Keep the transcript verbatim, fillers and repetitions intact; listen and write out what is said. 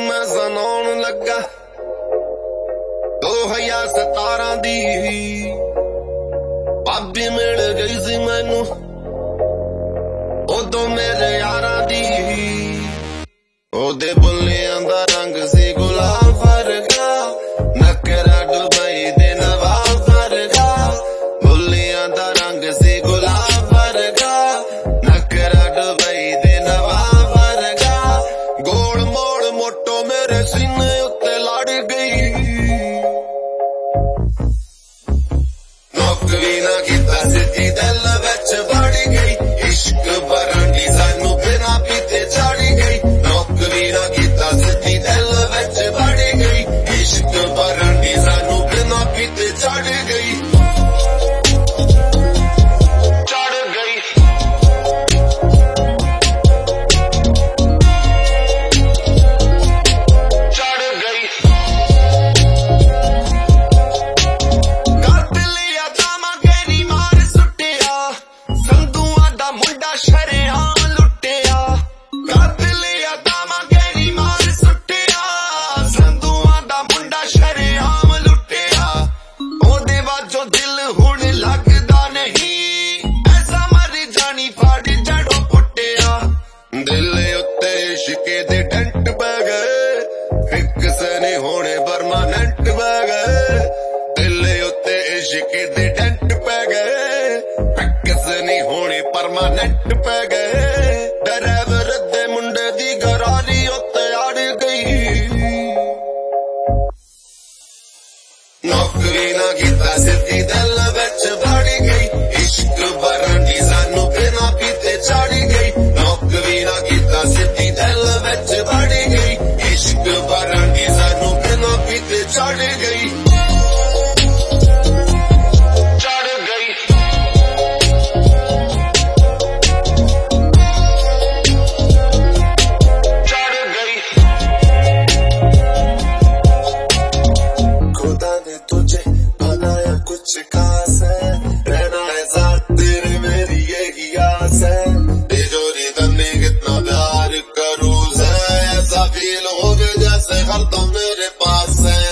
मैं सुनाउण लगा दो हजार सतारा दी भाभी मिल गई सी मैनू उदों मेरे यारा दी ओदे बुल्लियां दा रंग सी गुलाब वर्गा नखरा दुबई दे नवाब वर्गा बुल्लियां दा रंग सी गुलाब वर्गा नखरा दुबई दे नवाब वर्गा गोल मोड़ मोटो मेरे सीने उत्ते लड़ गई नौकरी ना कीता सिद्धी दिल विच वड़ गई इश्क बरांडी सानू बिना पीते चढ़ गई नौकरी ना कीता सिद्धी दिल विच वड़ गई इश्क बरांडी सानू बिना पीते चढ़ गई होने परमानेंट पै गए दिल उत्ते इश्क दे डेंट पै गए फिक्स नहीं होने परमानेंट पै गए ड्राइवर दे मुंडे दी गरारी उत्ते अड़ गई नौकरी ना कीता सिद्धी दिल विच वड़ गई इश्क बरांडी सानू बिना पीते चढ़ गई नौकरी ना कीता सिद्धी दिल विच वड़ गई इश्क बरांडी सानू बिना पीते चढ़ गई चढ़ गई चढ़ गई खुदा ने तुझे बनाया कुछ खास है रहना है साथ तेरे मेरी यही आस है तिजोरी तन्ने कितना प्यार करूँ है ऐसा फील हो गया जैसे हर दम मेरे पास है